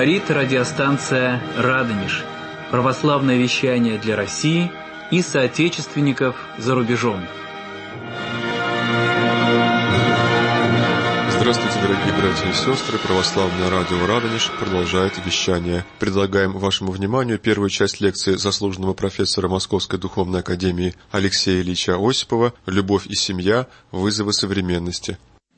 Говорит радиостанция «Радонеж». Православное вещание для России и соотечественников за рубежом. Здравствуйте, дорогие братья и сестры! Православное радио «Радонеж» продолжает вещание. Предлагаем вашему вниманию первую часть лекции заслуженного профессора Московской Духовной Академии Алексея Ильича Осипова «Любовь и семья. Вызовы современности».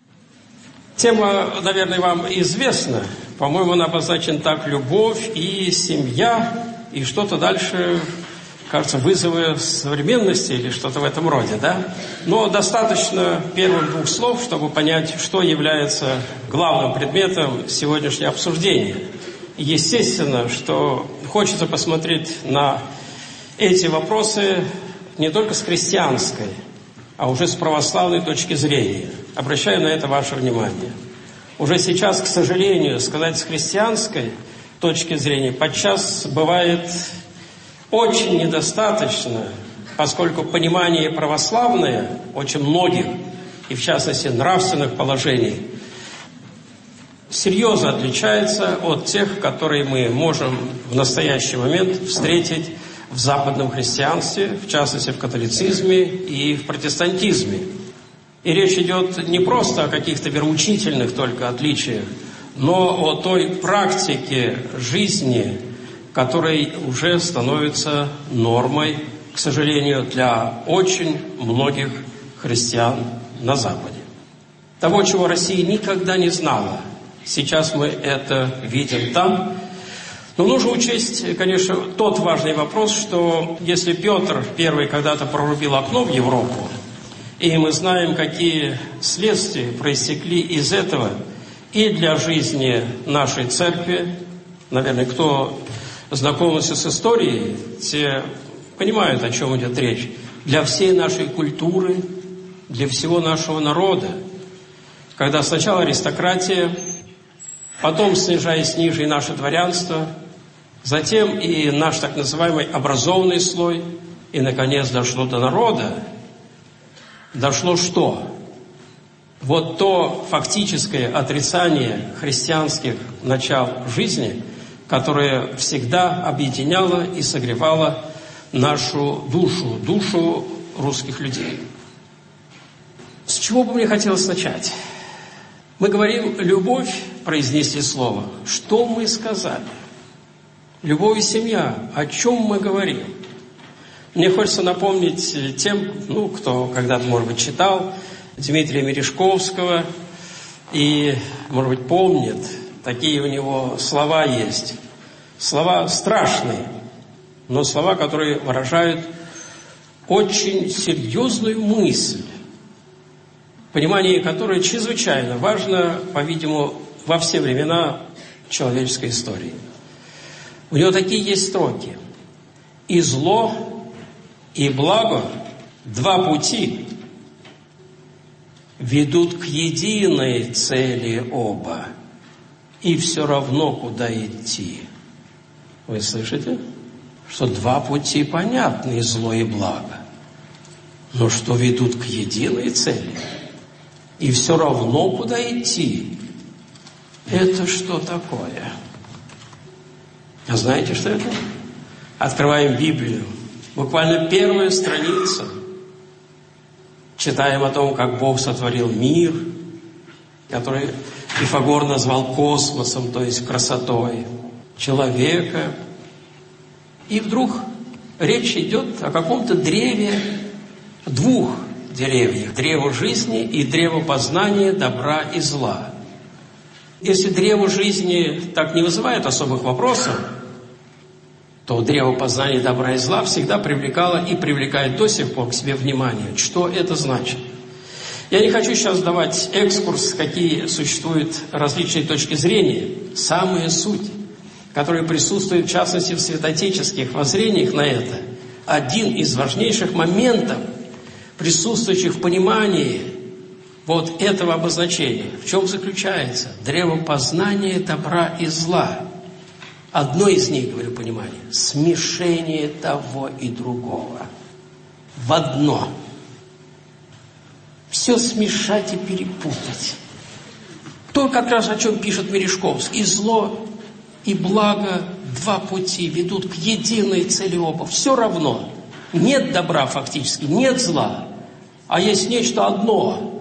Тема, наверное, вам известна. По-моему, она обозначена так: любовь и семья, и что-то дальше, кажется, вызовы современности или что-то в этом роде, да? Но достаточно первых двух слов, чтобы понять, что является главным предметом сегодняшнего обсуждения. Естественно, что хочется посмотреть на эти вопросы не только с христианской, а уже с православной точки зрения. Обращаю на это ваше внимание. Уже сейчас, к сожалению, сказать с христианской точки зрения подчас бывает очень недостаточно, поскольку понимание православное очень многих, и в частности нравственных положений, серьезно отличается от тех, которые мы можем в настоящий момент встретить в западном христианстве, в частности в католицизме и в протестантизме. И речь идет не просто о каких-то вероучительных только отличиях, но о той практике жизни, которой уже становится нормой, к сожалению, для очень многих христиан на Западе. Того, чего Россия никогда не знала. Сейчас мы это видим там. Но нужно учесть, конечно, тот важный вопрос, что если Петр I когда-то прорубил окно в Европу, и мы знаем, какие следствия проистекли из этого и для жизни нашей церкви, наверное, кто знакомился с историей, те понимают, о чем идет речь, для всей нашей культуры, для всего нашего народа, когда сначала аристократия, потом, снижаясь ниже, и наше дворянство, затем и наш так называемый образованный слой, и, наконец, дошло до народа. Дошло что? Вот то фактическое отрицание христианских начал жизни, которое всегда объединяло и согревало нашу душу, душу русских людей. С чего бы мне хотелось начать? Мы говорим «любовь», произнесли слово. Что мы сказали? Любовь и семья. О чем мы говорим? Мне хочется напомнить тем, кто когда-то, может быть, читал Дмитрия Мережковского и, может быть, помнит, такие у него слова есть. Слова страшные, но слова, которые выражают очень серьезную мысль, понимание которой чрезвычайно важно, по-видимому, во все времена человеческой истории. У него такие есть строки. «И зло, и благо, два пути, ведут к единой цели оба, и все равно, куда идти». Вы слышите? Что два пути понятны, и зло, и благо. Но что ведут к единой цели, и все равно, куда идти, это что такое? А знаете, что это? Открываем Библию. Буквально первая страница. Читаем о том, как Бог сотворил мир, который Пифагор назвал космосом, то есть красотой, человека. И вдруг речь идет о каком-то древе, двух деревьях. Древо жизни и древо познания добра и зла. Если древо жизни так не вызывает особых вопросов, то древо познания добра и зла всегда привлекало и привлекает до сих пор к себе внимание. Что это значит? Я не хочу сейчас давать экскурс, какие существуют различные точки зрения. Самая суть, которая присутствует в частности в святоотеческих воззрениях на это, один из важнейших моментов, присутствующих в понимании вот этого обозначения. В чем заключается? Древо познания добра и зла. Одно из них, говорю, понимание, смешение того и другого в одно. Все смешать и перепутать. То, как раз о чем пишет Мережковский. И зло, и благо два пути ведут к единой цели оба. Все равно. Нет добра фактически, нет зла, а есть нечто одно.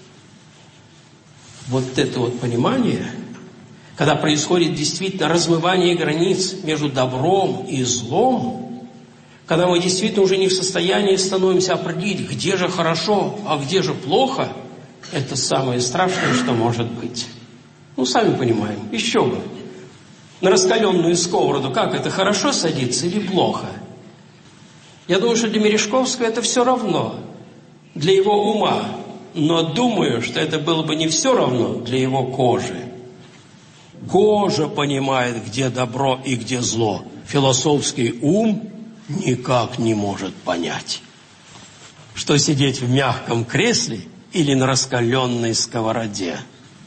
Вот это вот понимание, когда происходит действительно размывание границ между добром и злом, когда мы действительно уже не в состоянии становимся определить, где же хорошо, а где же плохо, это самое страшное, что может быть. Ну, сами понимаем, еще бы. На раскаленную сковороду как это, хорошо садится или плохо? Я думаю, что для Мережковского это все равно, для его ума. Но думаю, что это было бы не все равно для его кожи. Кожа понимает, где добро и где зло. Философский ум никак не может понять, что сидеть в мягком кресле или на раскаленной сковороде.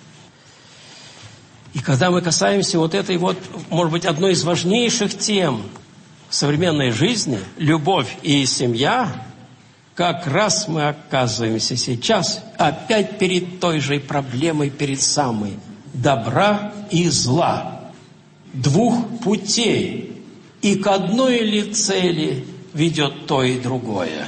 И когда мы касаемся вот этой вот, может быть, одной из важнейших тем современной жизни, любовь и семья, как раз мы оказываемся сейчас опять перед той же проблемой, перед самой добра и зла. Двух путей. И к одной ли цели ведет то и другое.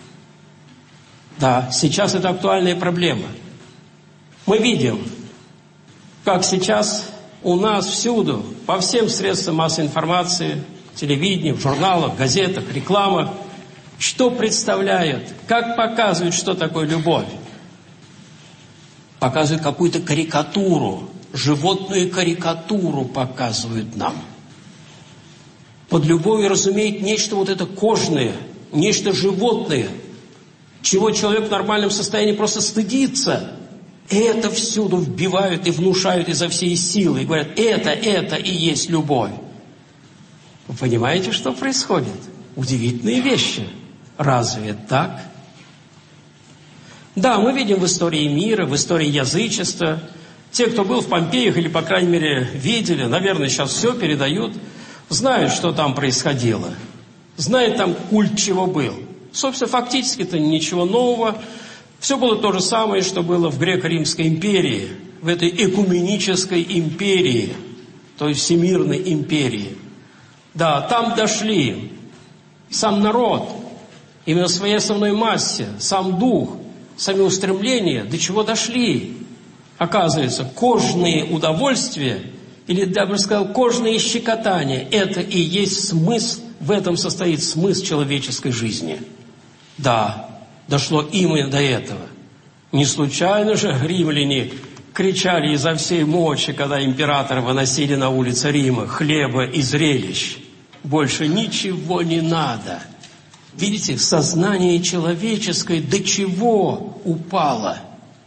Да, сейчас это актуальная проблема. Мы видим, как сейчас у нас всюду, по всем средствам массовой информации, телевидении, в журналах, газетах, реклама, что представляют, как показывают, что такое любовь. Показывают какую-то карикатуру, животную карикатуру показывают нам. Под любовью разумеют нечто вот это кожное, нечто животное, чего человек в нормальном состоянии просто стыдится. И это всюду вбивают и внушают изо всей силы. И говорят, это и есть любовь. Вы понимаете, что происходит? Удивительные вещи. Разве так? Да, мы видим в истории мира, в истории язычества. Те, кто был в Помпеях или, по крайней мере, видели, наверное, сейчас все передают, знают, что там происходило. Знают там культ, чего был. Собственно, фактически-то ничего нового. Все было то же самое, что было в Греко-Римской империи, в этой экуменической империи, то есть всемирной империи. Да, там дошли сам народ, именно в своей основной массе, сам дух, сами устремления, до чего дошли. Оказывается, кожные удовольствия, или, я бы сказал, кожные щекотания, это и есть смысл, в этом состоит смысл человеческой жизни. Да, дошло именно до этого. Не случайно же римляне кричали изо всей мочи, когда императора выносили на улицы Рима: хлеба и зрелищ. Больше ничего не надо. Видите, сознание человеческое до чего упало?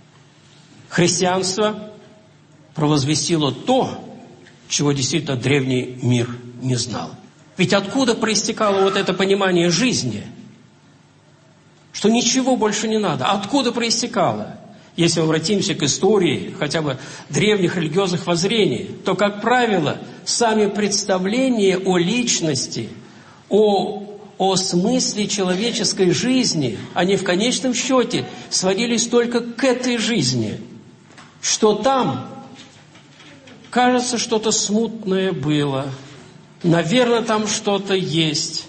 Христианство провозвестило то, чего действительно древний мир не знал. Ведь откуда проистекало вот это понимание жизни? Что ничего больше не надо. Откуда проистекало? Если мы обратимся к истории хотя бы древних религиозных воззрений, то, как правило, сами представления о личности, о смысле человеческой жизни, они в конечном счете сводились только к этой жизни. Что там, кажется, что-то смутное было. Наверное, там что-то есть.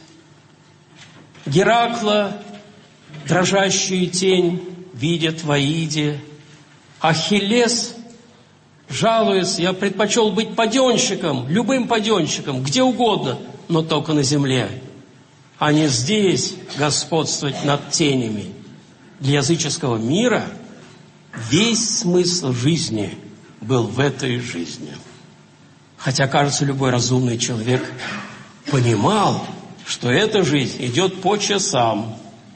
Геракла, дрожащую тень, видят в Аиде. Ахиллес жалуется: я предпочел быть паденщиком, любым паденщиком, где угодно, но только на земле, а не здесь господствовать над тенями. Для языческого мира весь смысл жизни был в этой жизни. Хотя, кажется, любой разумный человек понимал, что эта жизнь идет по часам.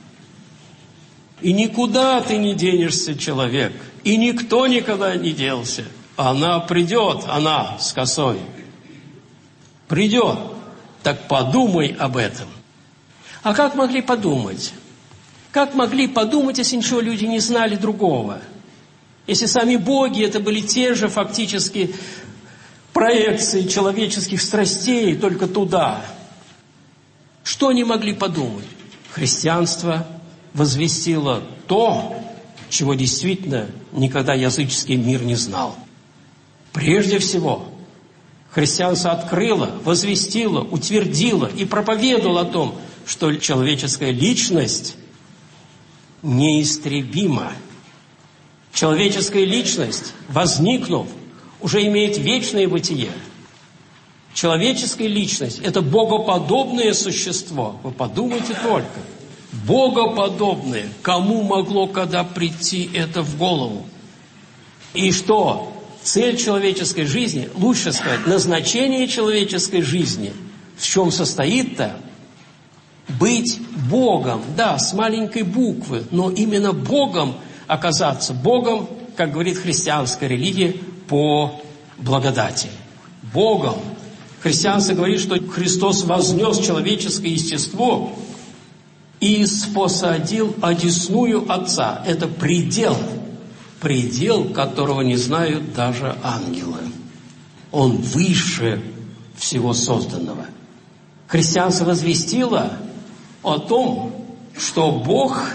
И никуда ты не денешься, человек. И никто никогда не делся. Она придет, она с косой. Придет. Так подумай об этом. А как могли подумать? Как могли подумать, если ничего люди не знали другого? Если сами боги это были те же фактически проекции человеческих страстей, только туда. Что они могли подумать? Христианство возвестило то, чего действительно никогда языческий мир не знал. Прежде всего, Христианство открыло, возвестило, утвердило и проповедовало о том, что человеческая личность неистребима. Человеческая личность, возникнув, уже имеет вечное бытие. Человеческая личность – это богоподобное существо. Вы подумайте только. Богоподобное. Кому могло когда прийти это в голову? И что? Цель человеческой жизни, лучше сказать, назначение человеческой жизни, в чем состоит-то? Быть Богом, да, с маленькой буквы, но именно Богом оказаться. Богом, как говорит христианская религия, по благодати. Богом. Христианство говорит, что Христос вознес человеческое естество и спосадил одесную Отца. Это предел, которого не знают даже ангелы. Он выше всего созданного. Христианство возвестило о том, что Бог,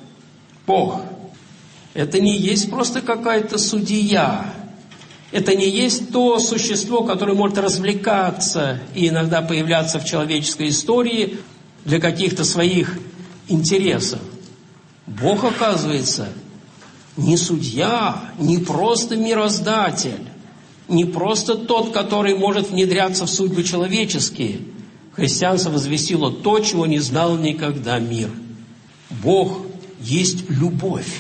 это не есть просто какая-то судья. Это не есть то существо, которое может развлекаться и иногда появляться в человеческой истории для каких-то своих интересов. Бог, оказывается, не судья, не просто мироздатель, не просто тот, который может внедряться в судьбы человеческие. Христианство возвестило то, чего не знал никогда мир. Бог есть любовь.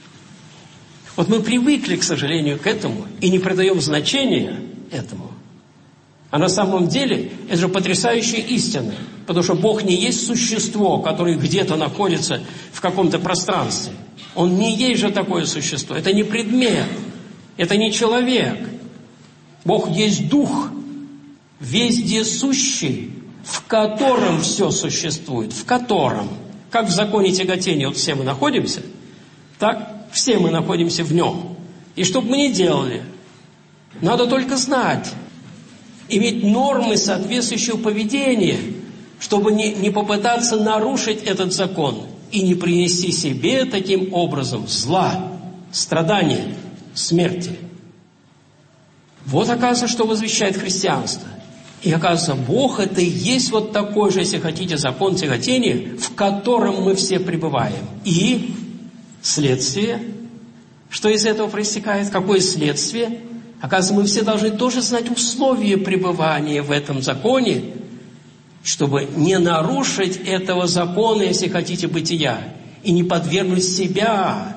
Вот мы привыкли, к сожалению, к этому и не придаем значения этому. А на самом деле это же потрясающая истина, потому что Бог не есть существо, которое где-то находится в каком-то пространстве. Он не есть же такое существо. Это не предмет, это не человек. Бог есть Дух, вездесущий, в котором все существует, в котором. Как в законе тяготения вот все мы находимся, так все мы находимся в нем. И что бы мы ни делали, надо только знать, иметь нормы соответствующего поведения, чтобы не попытаться нарушить этот закон и не принести себе таким образом зла, страдания, смерти. Вот, оказывается, что возвещает христианство. И, оказывается, Бог – это и есть вот такой же, если хотите, закон тяготения, в котором мы все пребываем. И следствие, что из этого проистекает, какое следствие? Оказывается, мы все должны тоже знать условия пребывания в этом законе, чтобы не нарушить этого закона, если хотите, бытия, и не подвергнуть себя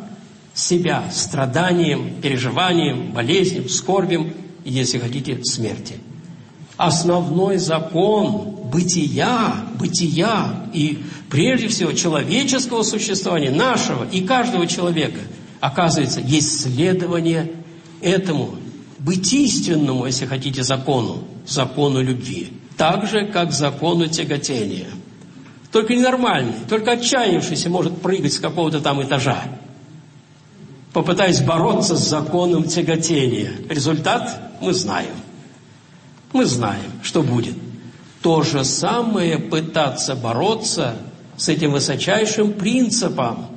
страданиям, переживаниям, болезням, скорбям, и, если хотите, смерти. Основной закон бытия и, прежде всего, человеческого существования, нашего и каждого человека, оказывается, есть следование этому бытийственному, если хотите, закону любви, так же, как закону тяготения. Только ненормальный, только отчаявшийся может прыгать с какого-то там этажа, попытаясь бороться с законом тяготения. Результат мы знаем. Мы знаем, что будет. То же самое пытаться бороться с этим высочайшим принципом,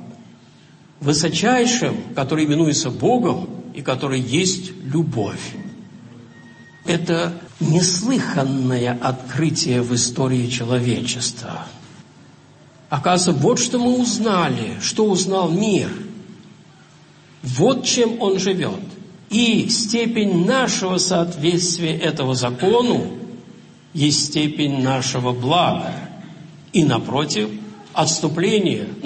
который именуется Богом и который есть любовь. Это неслыханное открытие в истории человечества. Оказывается, вот что мы узнали, что узнал мир. Вот чем он живет. И степень нашего соответствия этого закону есть степень нашего блага. И, напротив, отступление от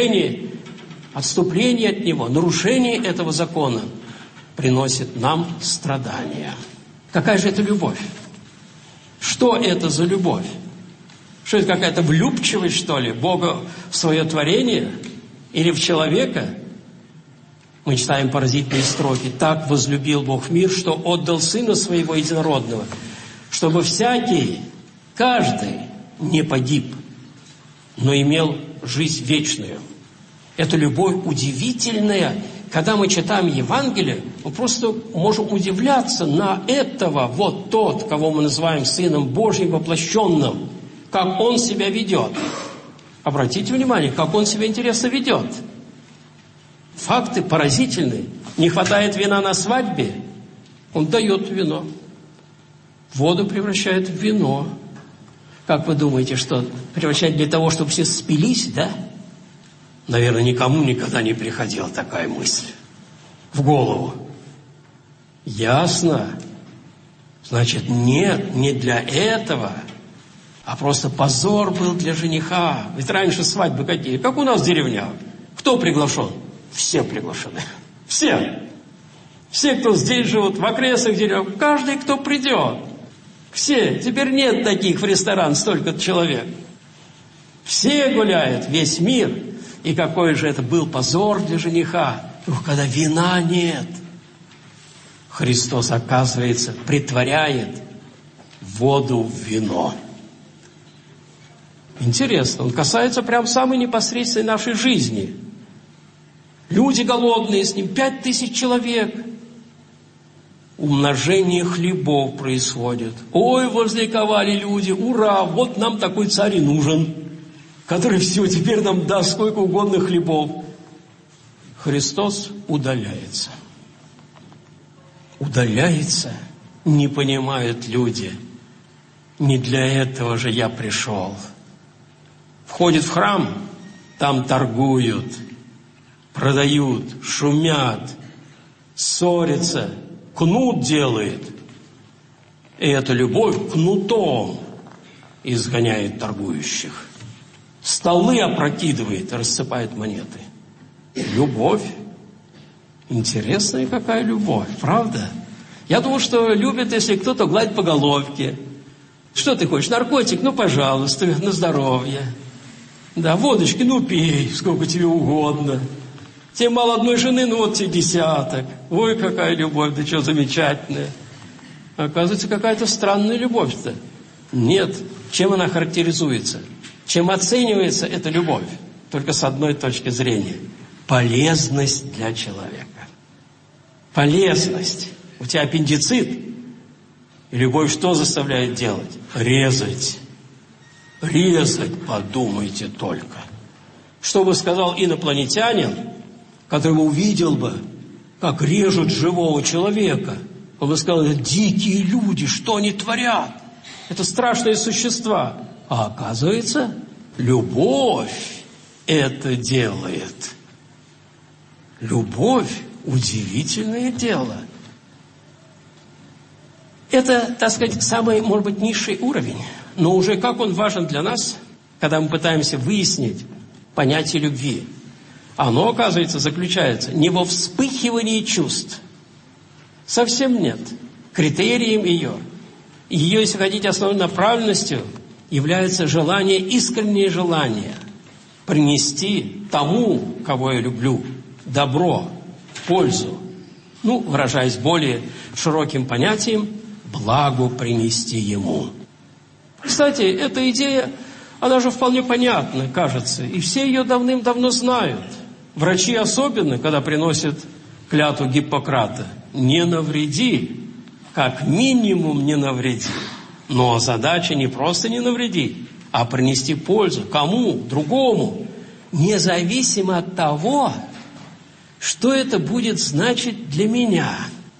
него, нарушение этого закона приносит нам страдания. Какая же это любовь? Что это за любовь? Что это, какая-то влюбчивость, что ли, Бога в свое творение или в человека? Мы читаем поразительные строки. «Так возлюбил Бог мир, что отдал Сына Своего Единородного, чтобы каждый не погиб, но имел жизнь вечную». Это любовь удивительная. Когда мы читаем Евангелие, мы просто можем удивляться на этого, вот тот, кого мы называем Сыном Божьим воплощенным, как Он себя ведет. Обратите внимание, как Он себя интересно ведет. Факты поразительные. Не хватает вина на свадьбе, Он дает вино. Воду превращают в вино. Как вы думаете, что превращать для того, чтобы все спились, да? Наверное, никому никогда не приходила такая мысль в голову. Ясно? Значит, нет, не для этого, а просто позор был для жениха. Ведь раньше свадьбы какие? Как у нас в деревнях. Кто приглашен? Все приглашены. Все. Все, кто здесь живут, в окрестных деревнях. Каждый, кто придет. Все. Теперь нет таких в ресторан, столько человек. Все гуляют, весь мир. И какой же это был позор для жениха, когда вина нет. Христос, оказывается, притворяет воду в вино. Интересно, он касается прям самой непосредственной нашей жизни. Люди голодные с ним, 5000 человек. Умножение хлебов происходит. Ой, возликовали люди, ура, вот нам такой царь и нужен, который все, теперь нам даст сколько угодно хлебов. Христос удаляется. Удаляется, не понимают люди. Не для этого же я пришел. Входит в храм, там торгуют, продают, шумят, ссорятся, кнут делает. И эта любовь кнутом изгоняет торгующих. Столы опрокидывает, рассыпает монеты. Любовь. Интересная какая любовь, правда? Я думал, что любят, если кто-то гладит по головке. Что ты хочешь, наркотик? Ну, пожалуйста, на здоровье. Да, водочки, ну, пей, сколько тебе угодно. Тебе мало одной жены, ну, вот тебе 10. Ой, какая любовь, да что замечательная. Оказывается, какая-то странная любовь-то. Нет, чем она характеризуется? Чем оценивается эта любовь? Только с одной точки зрения. Полезность для человека. Полезность. У тебя аппендицит. И любовь что заставляет делать? Резать. Резать, подумайте только. Что бы сказал инопланетянин, который увидел бы, как режут живого человека? Он бы сказал, это дикие люди, что они творят? Это страшные существа. А оказывается, любовь это делает. Любовь – удивительное дело. Это, так сказать, самый, может быть, низший уровень. Но уже как он важен для нас, когда мы пытаемся выяснить понятие любви. Оно, оказывается, заключается не во вспыхивании чувств. Совсем нет. Критерием ее, если хотите, основной направленностью является желание, искреннее желание принести тому, кого я люблю, добро, пользу. Ну, выражаясь более широким понятием, благо принести ему. Кстати, эта идея, она же вполне понятна, кажется, и все ее давным-давно знают. Врачи особенно, когда приносят клятву Гиппократа, не навреди, как минимум не навреди. Но задача не просто не навредить, а принести пользу. Кому? Другому. Независимо от того, что это будет значить для меня.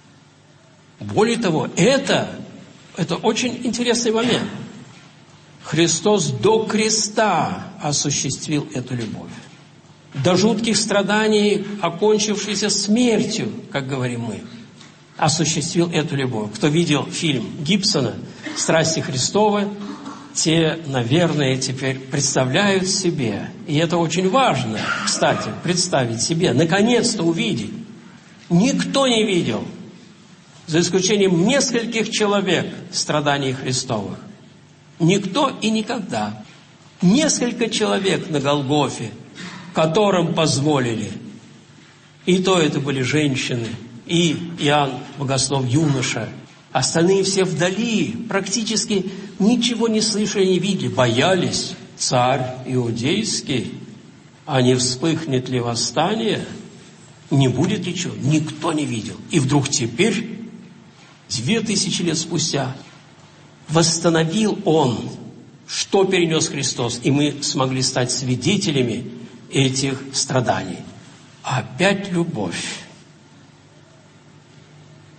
Более того, это очень интересный момент. Христос до креста осуществил эту любовь. До жутких страданий, окончившейся смертью, как говорим мы, осуществил эту любовь. Кто видел фильм Гибсона «Страсти Христовы», те, наверное, теперь представляют себе, и это очень важно, кстати, представить себе, наконец-то увидеть. Никто не видел, за исключением нескольких человек, страданий Христовых. Никто и никогда. Несколько человек на Голгофе, которым позволили. И то это были женщины, и Иоанн Богослов юноша. Остальные все вдали, практически ничего не слышали, не видели. Боялись, царь иудейский, а не вспыхнет ли восстание, не будет ли чего. Никто не видел. И вдруг теперь, 2000 лет спустя, восстановил Он, что перенес Христос, и мы смогли стать свидетелями этих страданий. Опять любовь.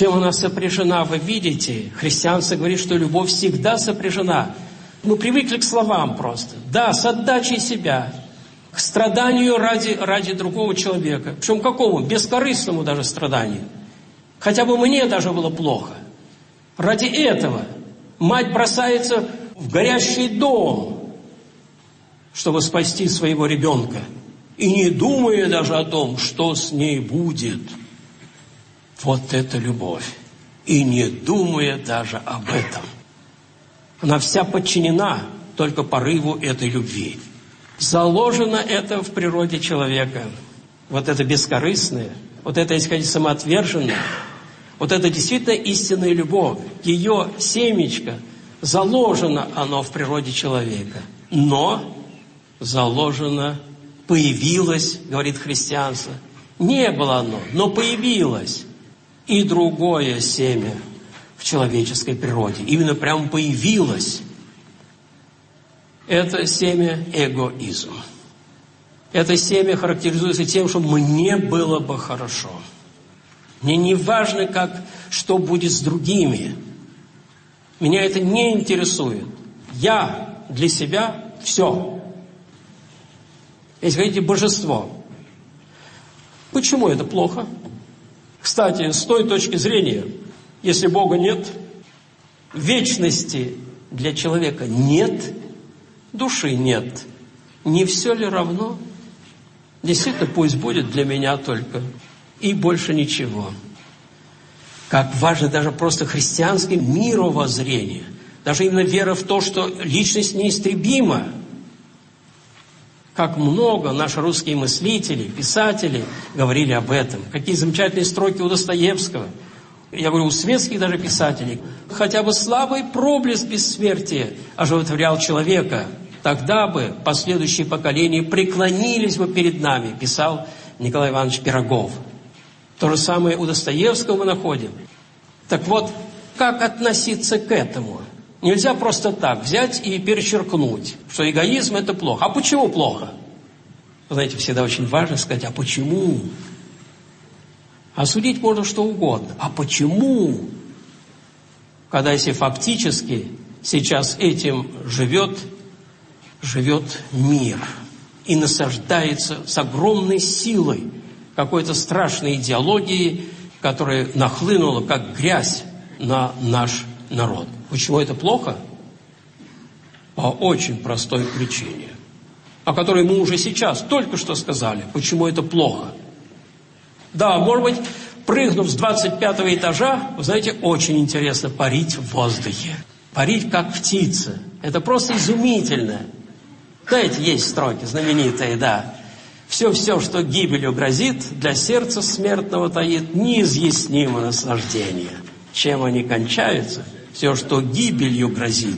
чем она сопряжена, вы видите. Христианство говорит, что любовь всегда сопряжена. Мы привыкли к словам просто. Да, с отдачей себя, к страданию ради другого человека. Причем какому? Бескорыстному даже страданию. Хотя бы мне даже было плохо. Ради этого мать бросается в горящий дом, чтобы спасти своего ребенка. И не думая даже о том, что с ней будет. Вот это любовь. И не думая даже об этом. Она вся подчинена только порыву этой любви. Заложено это в природе человека. Вот это бескорыстное, вот это, если хотите, самоотверженное, вот это действительно истинная любовь. Ее семечко, заложено оно в природе человека. Но заложено, появилось, говорит христианство. Не было оно, но появилось. И другое семя в человеческой природе. Именно прямо появилось. Это семя эгоизм. Это семя характеризуется тем, что мне было бы хорошо. Мне не важно, что будет с другими. Меня это не интересует. Я для себя все. Если хотите, божество. Почему это плохо? Кстати, с той точки зрения, если Бога нет, вечности для человека нет, души нет, не все ли равно? Действительно, пусть будет для меня только, и больше ничего. Как важно даже просто христианское мировоззрение, даже именно вера в то, что личность неистребима. Как много наши русские мыслители, писатели говорили об этом. Какие замечательные строки у Достоевского. Я говорю, у светских даже писателей. Хотя бы слабый проблеск бессмертия оживотворял человека. Тогда бы последующие поколения преклонились бы перед нами, писал Николай Иванович Пирогов. То же самое у Достоевского мы находим. Так вот, как относиться к этому? Нельзя просто так взять и перечеркнуть, что эгоизм – это плохо. А почему плохо? Вы знаете, всегда очень важно сказать, а почему? Осудить можно что угодно. А почему? Когда если фактически сейчас этим живет мир и насаждается с огромной силой какой-то страшной идеологии, которая нахлынула как грязь на наш народ. Почему это плохо? По очень простой причине, о которой мы уже сейчас только что сказали. Почему это плохо? Да, может быть, прыгнув с 25-го этажа, вы знаете, очень интересно парить в воздухе. Парить как птица. Это просто изумительно. Знаете, есть строки знаменитые, да. Все, что гибелью грозит, для сердца смертного таит неизъяснимое наслаждение. Чем они кончаются? Все, что гибелью грозит.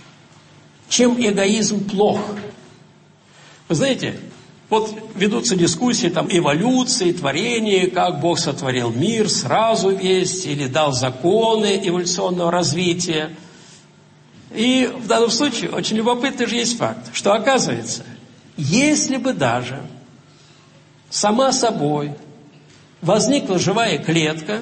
Чем эгоизм плох? Вы знаете, вот ведутся дискуссии, там, эволюции, творения, как Бог сотворил мир, сразу весь, или дал законы эволюционного развития. И в данном случае очень любопытный же есть факт, что оказывается, если бы даже сама собой возникла живая клетка,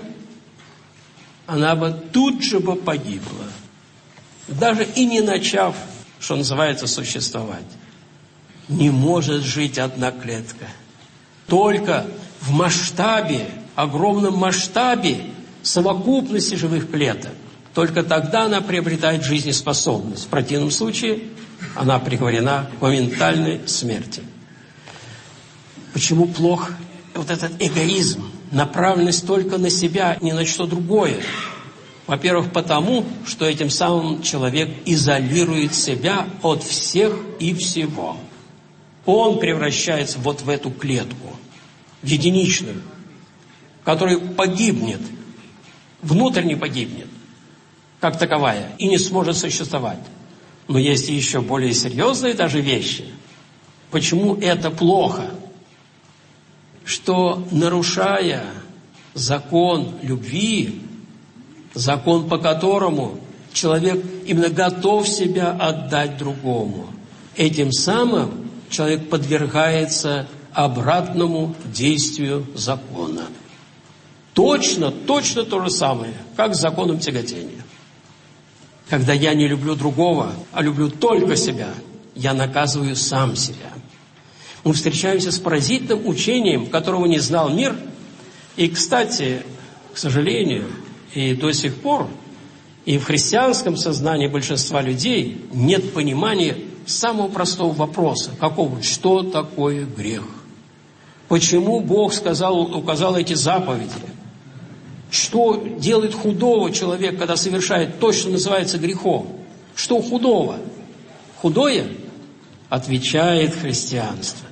она бы тут же бы погибла, даже и не начав, что называется, существовать. Не может жить одна клетка. Только в масштабе, огромном масштабе совокупности живых клеток, только тогда она приобретает жизнеспособность. В противном случае она приговорена к моментальной смерти. Почему плох вот этот эгоизм? Направленность только на себя, ни на что другое. Во-первых, потому, что этим самым человек изолирует себя от всех и всего. Он превращается вот в эту клетку, в единичную, которая погибнет, внутренне погибнет, как таковая, и не сможет существовать. Но есть еще более серьезные даже вещи. Почему это плохо? Что, нарушая закон любви, закон, по которому человек именно готов себя отдать другому, этим самым человек подвергается обратному действию закона. Точно то же самое, как с законом тяготения. Когда я не люблю другого, а люблю только себя, я наказываю сам себя. Мы встречаемся с поразительным учением, которого не знал мир. И, кстати, к сожалению, и до сих пор, и в христианском сознании большинства людей нет понимания самого простого вопроса. Какого? Что такое грех? Почему Бог указал эти заповеди? Что делает худого человек, когда совершает то, что называется грехом? Что худого? Худое? Отвечает христианство.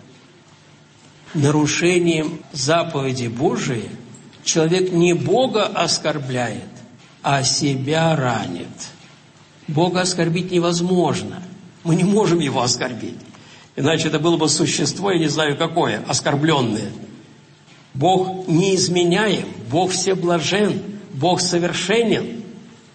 Нарушением заповеди Божией человек не Бога оскорбляет, а себя ранит. Бога оскорбить невозможно. Мы не можем Его оскорбить. Иначе это было бы существо, я не знаю какое, оскорбленное. Бог неизменяем, Бог всеблажен, Бог совершенен.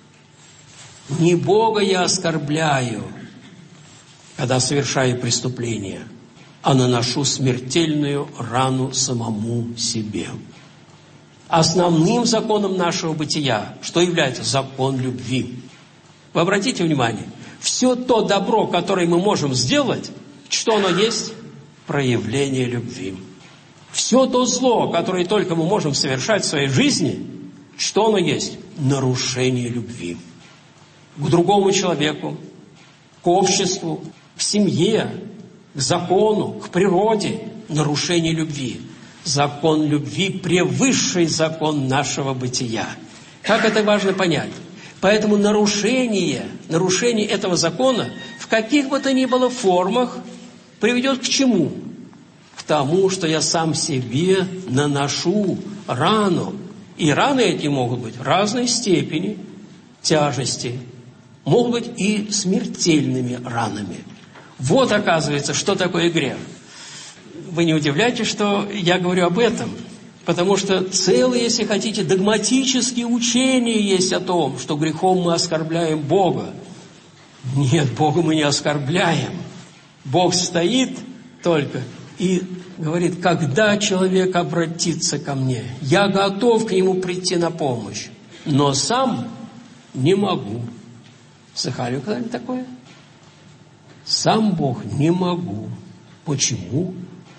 Не Бога я оскорбляю, когда совершаю преступление, а наношу смертельную рану самому себе. Основным законом нашего бытия, что является закон любви. Вы обратите внимание, все то добро, которое мы можем сделать, что оно есть? Проявление любви. Все то зло, которое только мы можем совершать в своей жизни, что оно есть? Нарушение любви. К другому человеку, к обществу, к семье, к закону, к природе. Нарушение любви. Закон любви – превысший закон нашего бытия. Как это важно понять? Поэтому нарушение этого закона в каких бы то ни было формах приведет к чему? К тому, что я сам себе наношу рану. И раны эти могут быть разной степени тяжести, могут быть и смертельными ранами. Вот, оказывается, что такое грех. Вы не удивляйтесь, что я говорю об этом, потому что целые, если хотите, догматические учения есть о том, что грехом мы оскорбляем Бога. Нет, Бога мы не оскорбляем. Бог стоит только и говорит, когда человек обратится ко мне, я готов к нему прийти на помощь, но сам не могу. Слыхали вы когда-нибудь такое? Сам Бог не могу. Почему?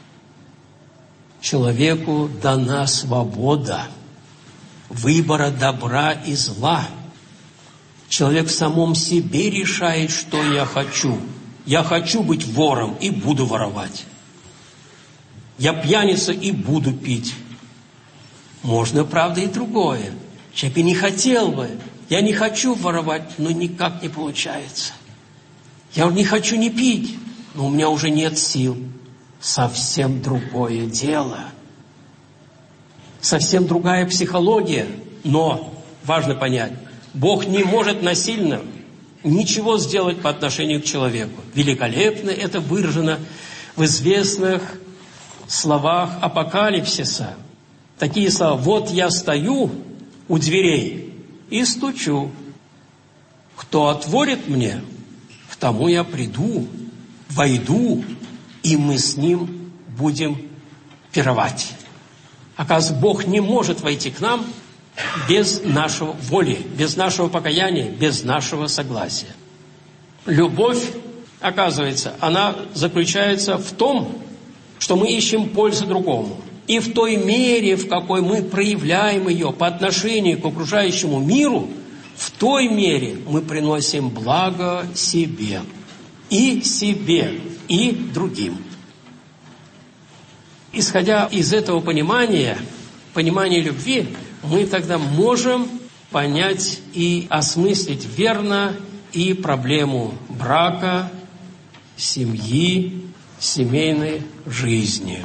Человеку дана свобода выбора добра и зла. Человек в самом себе решает, что я хочу. Я хочу быть вором и буду воровать. Я пьяница и буду пить. Можно, правда, и другое. Человек и не хотел бы. Я не хочу воровать, но никак не получается. Я не хочу не пить, но у меня уже нет сил. Совсем другое дело. Совсем другая психология. Но важно понять, Бог не может насильно ничего сделать по отношению к человеку. Великолепно это выражено в известных словах апокалипсиса. Такие слова: «Вот я стою у дверей и стучу. Кто отворит мне, к тому я приду, войду, и мы с ним будем пировать». Оказывается, Бог не может войти к нам без нашего воли, без нашего покаяния, без нашего согласия. Любовь, оказывается, она заключается в том, что мы ищем пользу другому. И в той мере, в какой мы проявляем ее по отношению к окружающему миру, в той мере мы приносим благо себе, и другим. Исходя из этого понимания любви, мы тогда можем понять и осмыслить верно и проблему брака, семьи, семейной жизни.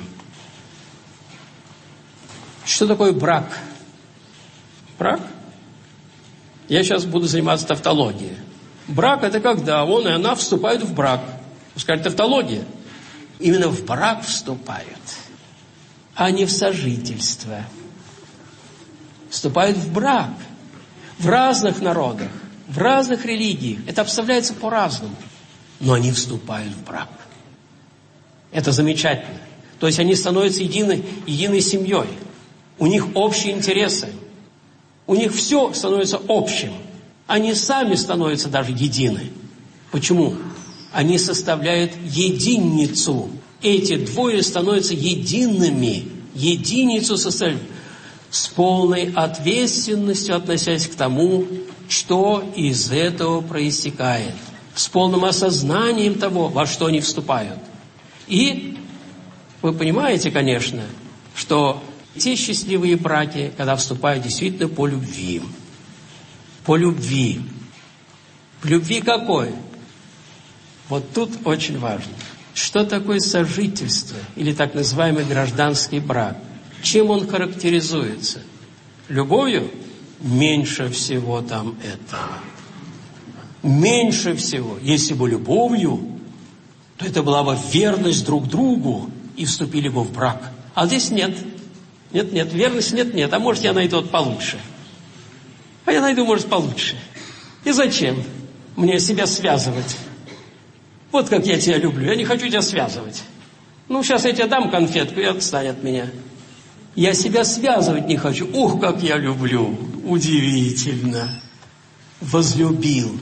Что такое брак? Брак? Я сейчас буду заниматься тавтологией. Брак – это когда он и она вступают в брак. Вы скажете, тавтология? Именно в брак вступают, а не в сожительство. Вступают в брак. В разных народах, в разных религиях. Это обставляется по-разному. Но они вступают в брак. Это замечательно. То есть они становятся единой семьей. У них общие интересы. У них все становится общим. Они сами становятся даже едины. Почему? Они составляют единицу. Эти двое становятся едиными. Единицу составляют. С полной ответственностью относясь к тому, что из этого проистекает. С полным осознанием того, во что они вступают. И вы понимаете, конечно, что те счастливые браки, когда вступают действительно по любви. По любви. По любви какой? Вот тут очень важно. Что такое сожительство или так называемый гражданский брак? Чем он характеризуется? Любовью? Меньше всего там этого. Меньше всего. Если бы любовью, то это была бы верность друг другу и вступили бы в брак. А здесь нет. Нет, верность нет. А может, я найду вот получше. А я найду, может, получше. И зачем мне себя связывать? Вот как я тебя люблю. Я не хочу тебя связывать. Ну, сейчас я тебе дам конфетку, и отстань от меня. Я себя связывать не хочу. Ух, как я люблю. Удивительно. Возлюбил.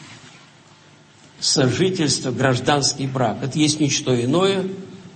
Сожительство, гражданский брак. Это есть ничто иное,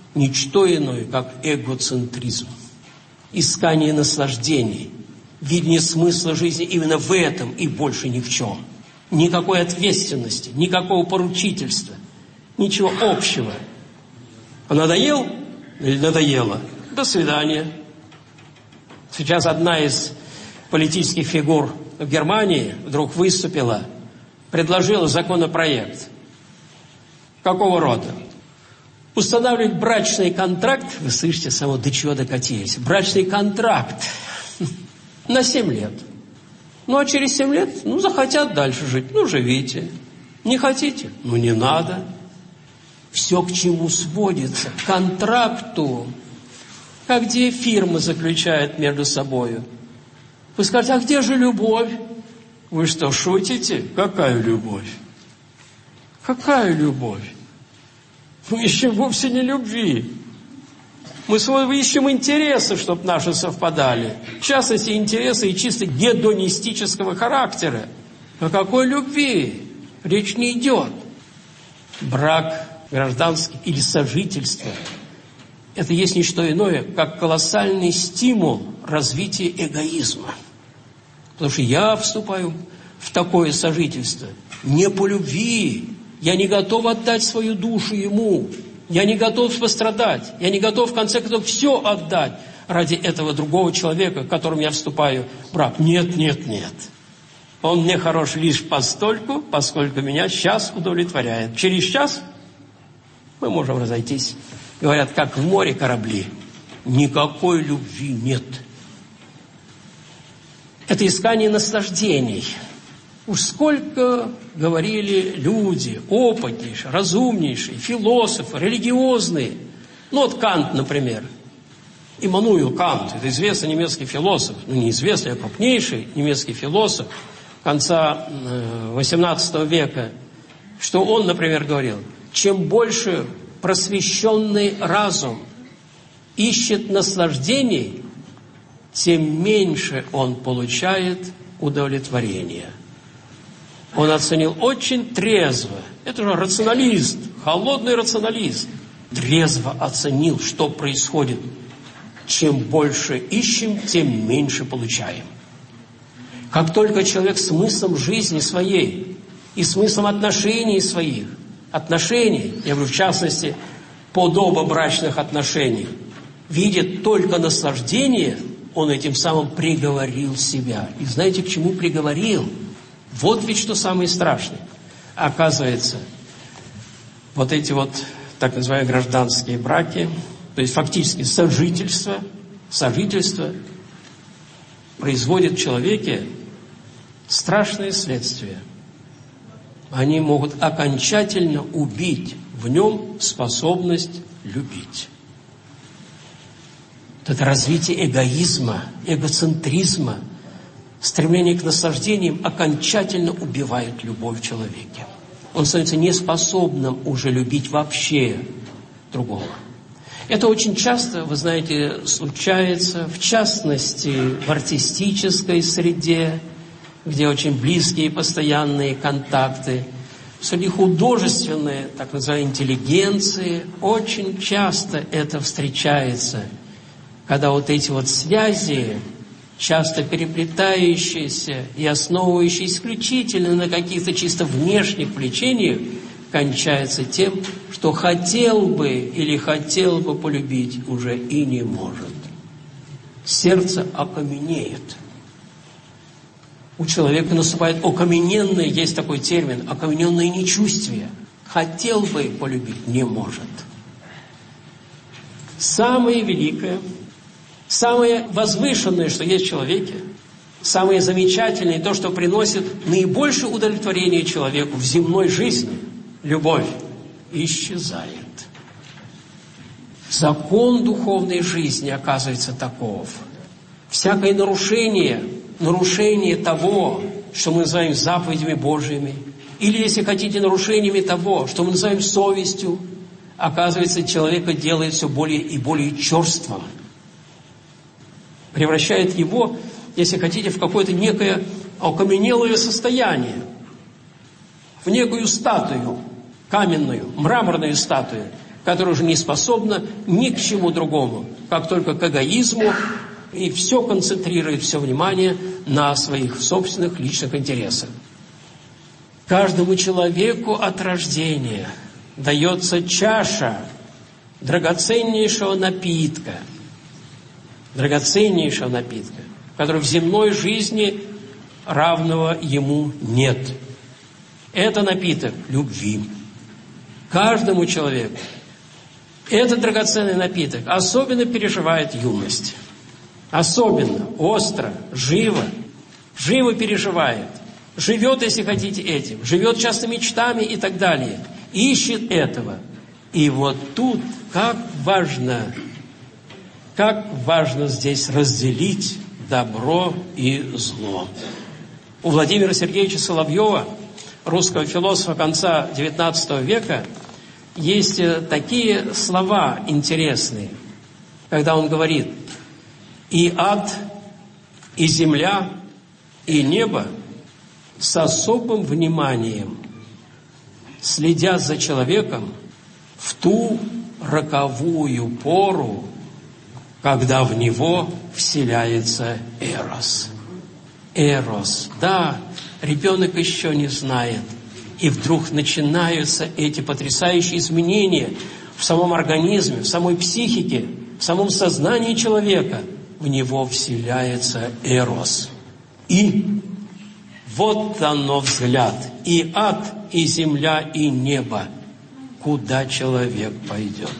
как эгоцентризм. Искание наслаждений. Видение смысла жизни именно в этом и больше ни в чем. Никакой ответственности, никакого поручительства, ничего общего. А надоел или надоело? До свидания. Сейчас одна из политических фигур в Германии вдруг выступила, предложила законопроект. Какого рода? Устанавливать брачный контракт, вы слышите, до чего докатились, брачный контракт на 7 лет. Ну, а через 7 лет, захотят дальше жить, живите. Не хотите? Не надо. Все к чему сводится? К контракту. А где фирмы заключают между собой? Вы скажете, а где же любовь? Вы что, шутите? Какая любовь? Какая любовь? Мы ищем вовсе не любви. Мы ищем интересы, чтобы наши совпадали. В частности, интересы и чисто гедонистического характера. О какой любви речь не идет? Брак гражданский или сожительство – это есть не что иное, как колоссальный стимул развития эгоизма. Потому что я вступаю в такое сожительство не по любви. Я не готов отдать свою душу ему. Я не готов пострадать. Я не готов, в конце концов, все отдать ради этого другого человека, с которым я вступаю в брак. Нет. Он мне хорош лишь постольку, поскольку меня сейчас удовлетворяет. Через час мы можем разойтись. Говорят, как в море корабли. Никакой любви нет. Это искание наслаждений. Уж сколько говорили люди, опытнейшие, разумнейшие, философы, религиозные. Вот Кант, например. Иммануил Кант, это известный немецкий философ, неизвестный, а крупнейший немецкий философ конца XVIII века. Что он, например, говорил, чем больше просвещенный разум ищет наслаждений, тем меньше он получает удовлетворения. Он оценил очень трезво. Это же рационалист, холодный рационалист. Трезво оценил, что происходит. Чем больше ищем, тем меньше получаем. Как только человек смыслом жизни своей и смыслом отношений своих, я говорю в частности, подобобрачных отношений, видит только наслаждение, он этим самым приговорил себя. И знаете, к чему приговорил? Вот ведь что самое страшное. Оказывается, вот эти вот так называемые гражданские браки, то есть фактически сожительство производит в человеке страшные следствия. Они могут окончательно убить в нем способность любить. Это развитие эгоизма, эгоцентризма, стремление к наслаждениям окончательно убивает любовь в человеке. Он становится неспособным уже любить вообще другого. Это очень часто, вы знаете, случается, в частности, в артистической среде, где очень близкие и постоянные контакты. Среди художественной, так называемой, интеллигенции очень часто это встречается, когда вот эти вот связи, часто переплетающиеся и основывающиеся исключительно на каких-то чисто внешних влечениях, кончается тем, что хотел бы или хотел бы полюбить уже и не может. Сердце окаменеет. У человека наступает окамененное, есть такой термин, окамененное нечувствие. Хотел бы полюбить, не может. Самое великое, самое возвышенное, что есть в человеке, самое замечательное, то, что приносит наибольшее удовлетворение человеку в земной жизни, любовь, исчезает. Закон духовной жизни оказывается таков. Всякое нарушение того, что мы называем заповедями Божьими, или, если хотите, нарушениями того, что мы называем совестью, оказывается, человека делает все более и более черствым. Превращает его, если хотите, в какое-то некое окаменелое состояние, в некую статую, каменную, мраморную статую, которая уже не способна ни к чему другому, как только к эгоизму, и все концентрирует, все внимание на своих собственных личных интересах. Каждому человеку от рождения дается чаша драгоценнейшего напитка, который в земной жизни равного ему нет. Это напиток любви. Каждому человеку этот драгоценный напиток особенно переживает юность. Особенно, остро, живо переживает. Живет, если хотите, этим. Живет часто мечтами и так далее. Ищет этого. И вот тут как важно здесь разделить добро и зло. У Владимира Сергеевича Соловьева, русского философа конца XIX века, есть такие слова интересные, когда он говорит: «И ад, и земля, и небо с особым вниманием следят за человеком в ту роковую пору, когда в него вселяется Эрос». Эрос, да, ребенок еще не знает. И вдруг начинаются эти потрясающие изменения в самом организме, в самой психике, в самом сознании человека. В него вселяется Эрос. И вот оно взгляд. И ад, и земля, и небо. Куда человек пойдет?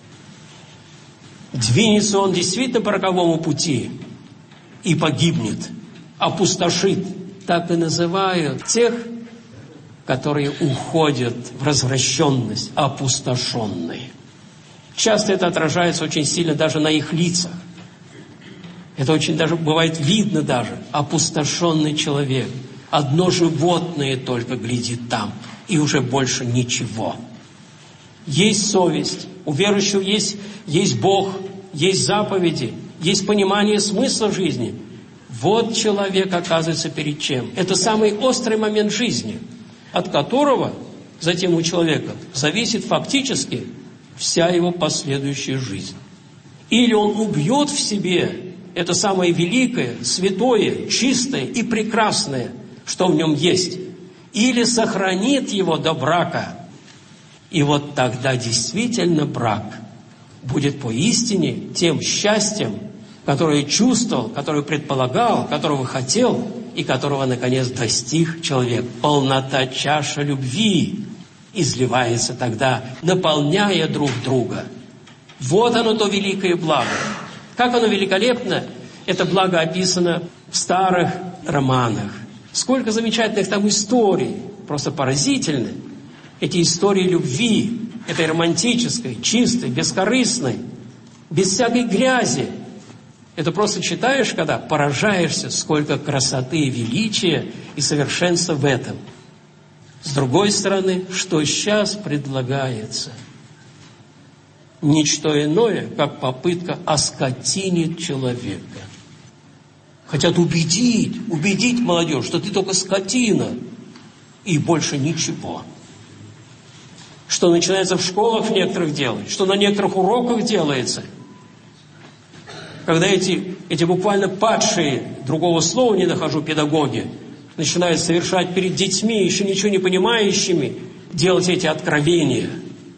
Двинется он действительно по роковому пути и погибнет, опустошит. Так и называют тех, которые уходят в развращенность, опустошенные. Часто это отражается очень сильно даже на их лицах. Это очень даже бывает видно даже. Опустошенный человек. Одно животное только глядит там, и уже больше ничего. Есть совесть, у верующего есть Бог, есть заповеди, есть понимание смысла жизни. Вот человек оказывается перед чем? Это самый острый момент жизни, от которого затем у человека зависит фактически вся его последующая жизнь. Или он убьет в себе это самое великое, святое, чистое и прекрасное, что в нем есть, или сохранит его до брака. И вот тогда действительно брак будет поистине тем счастьем, которое чувствовал, которое предполагал, которого хотел и которого, наконец, достиг человек. Полнота чаша любви изливается тогда, наполняя друг друга. Вот оно, то великое благо. Как оно великолепно, это благо описано в старых романах. Сколько замечательных там историй, просто поразительны. Эти истории любви, этой романтической, чистой, бескорыстной, без всякой грязи. Это просто читаешь, когда поражаешься, сколько красоты, величия и совершенства в этом. С другой стороны, что сейчас предлагается? ничто иное, как попытка оскотинить человека. Хотят убедить молодежь, что ты только скотина и больше ничего. Что начинается в школах некоторых делать, что на некоторых уроках делается. Когда эти буквально падшие, другого слова не нахожу, педагоги, начинают совершать перед детьми, еще ничего не понимающими, делать эти откровения.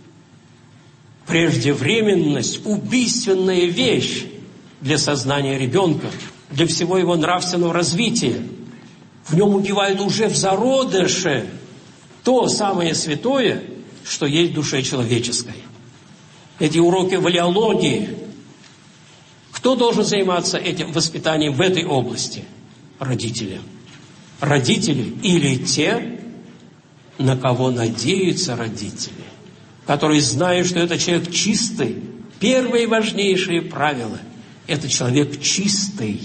Преждевременность – убийственная вещь для сознания ребенка, для всего его нравственного развития. В нем убивают уже в зародыше то самое святое, что есть в душе человеческой. Эти уроки валеологии. Кто должен заниматься этим воспитанием в этой области? Родители. Родители или те, на кого надеются родители, которые знают, что это человек чистый. Первое и важнейшее правило – это человек чистый.